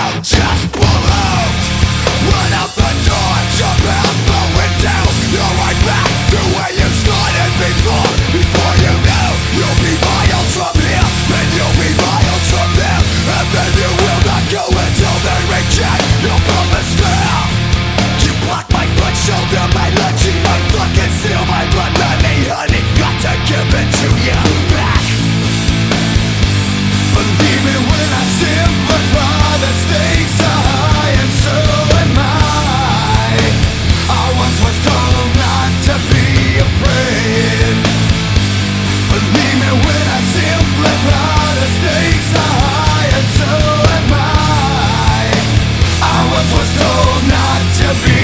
just balloons. Run out the door, jump out the window. You're right back to where you started before. Before you know, you'll be miles from here, and you'll be miles from there, and then you will not go until they reject your promise now. You block my foot, shoulder my lungy, my fucking steal my blood money, honey. Got to give it to you back. Believe me when I simplify, the stakes are high and so am I once was told not to be afraid. Believe me when I simplify, the stakes are high and so am I once was told not to be.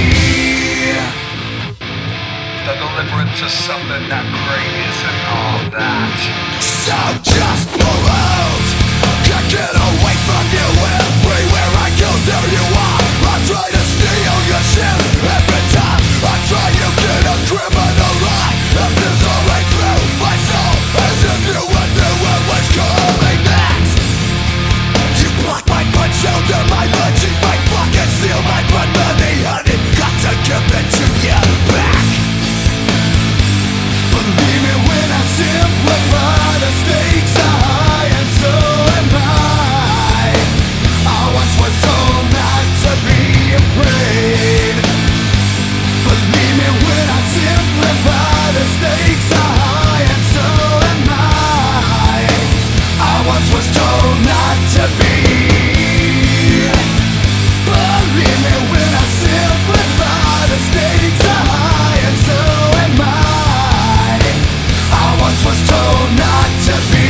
The deliverance is something that great isn't all that. So just balloons. Can't get away from you. Everywhere I go, there you are. I try to steal your shit. Every time I try, you get a criminal lie. And this all right through my soul, as if you knew what was coming next. You block my punch, shoulder my lunge, my fucking steal my blood money, honey. Got to give it to you back. Believe me when I simplify, the stakes are high and so am I once was told not to be afraid. Believe me when I simplify, the stakes are high and so am I once was told not to be. Believe me when I simplify, the stakes are high and so am I once was told not to be.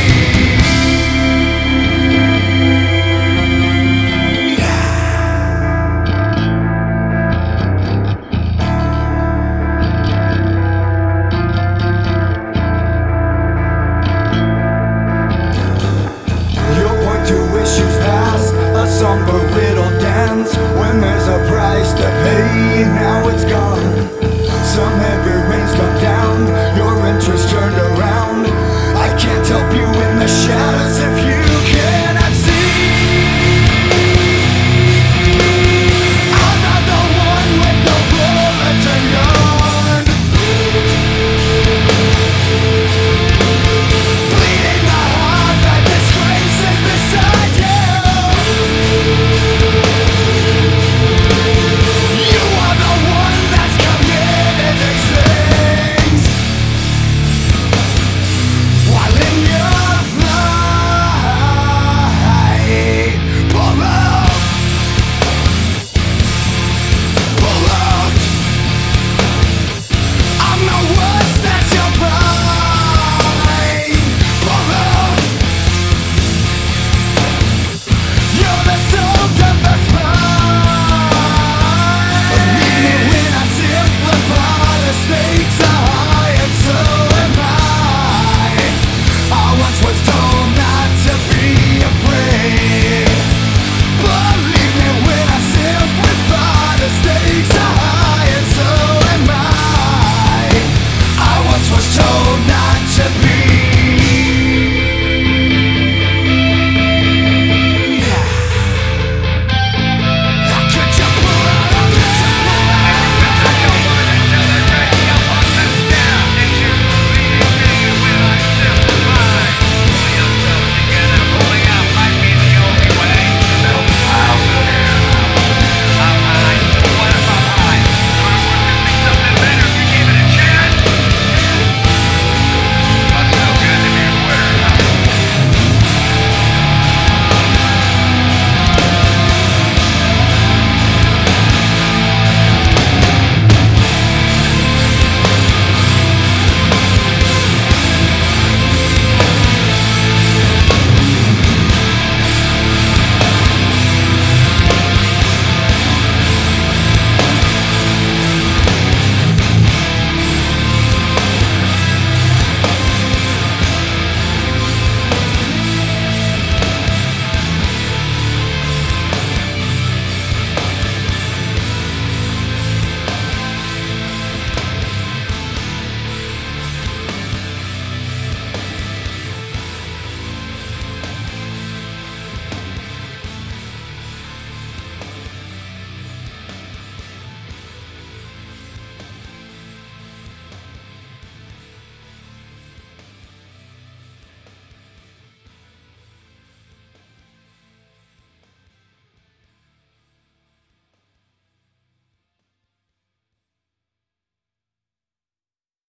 You'll point to issues past, a somber riddle dance. When there's a price to pay, now it's gone.